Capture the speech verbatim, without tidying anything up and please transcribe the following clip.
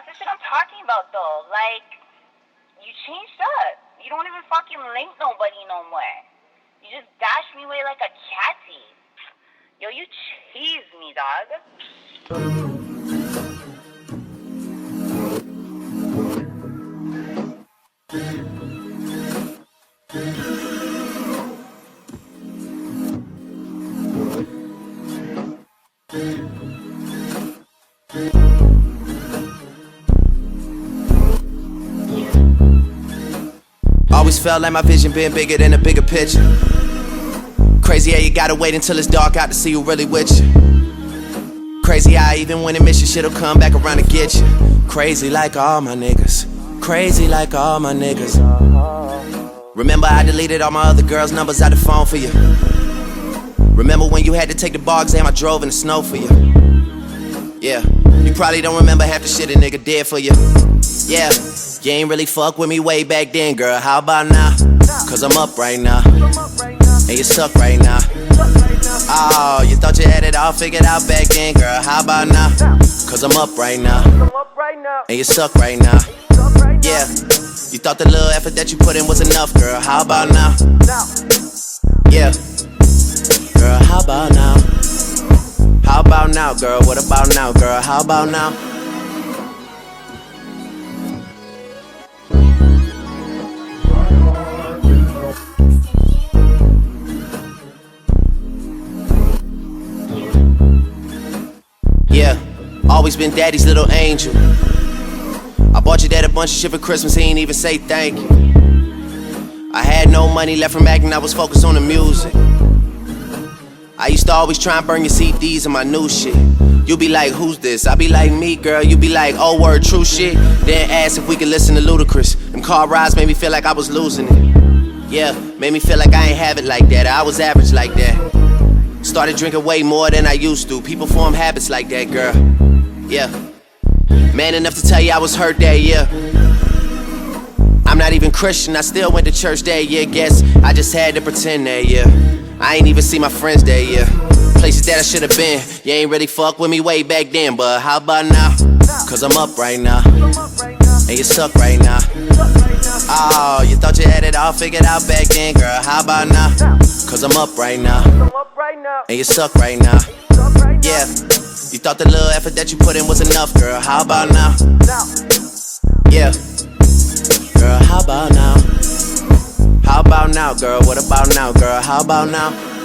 the shit I'm talking about, though. Like, you changed up. You don't even fucking link nobody no more. You just dash me away like a catty. Yo, you cheese me, dog. Always felt like my vision been bigger than a bigger picture. Crazy how you gotta wait until it's dark out to see who really with you. Crazy how even when it miss you, shit'll come back around to get you. Crazy like all my niggas. Crazy like all my niggas. Remember I deleted all my other girls' numbers out the phone for you. Remember when you had to take the bar exam, I drove in the snow for you. Yeah, you probably don't remember half the shit a nigga did for you. Yeah, you ain't really fuck with me way back then, girl, how about now? Cause I'm up right now, and you suck right now. Oh, you thought you had it all figured out back then, girl, how about now? Cause I'm up right now, and you suck right now. Yeah, you thought the little effort that you put in was enough, girl, how about now? Yeah, girl, how about now? How about now, girl, what about now, girl, how about now? Yeah, always been daddy's little angel. I bought your dad a bunch of shit for Christmas, he ain't even say thank you. I had no money left from acting, I was focused on the music. I used to always try and burn your C Ds and my new shit. You be like, who's this? I be like, me, girl. You be like, oh, word, true shit. Then ask if we could listen to Ludacris. Them car rides made me feel like I was losing it. Yeah, made me feel like I ain't have it like that. I was average like that. Started drinking way more than I used to. People form habits like that, girl. Yeah. Man enough to tell you I was hurt that year. I'm not even Christian, I still went to church that year. Guess I just had to pretend that year. I ain't even see my friends that year. Places that I should've been. You ain't really fuck with me way back then, but how about now? Cause I'm up right now, and you suck right now. Oh, you thought you had it all figured out back then, girl, how about now? Cause I'm up right now, and you suck right now. Yeah, you thought the little effort that you put in was enough, girl, how about now? Yeah, girl, how about now? How about now, girl, what about now, girl, how about now?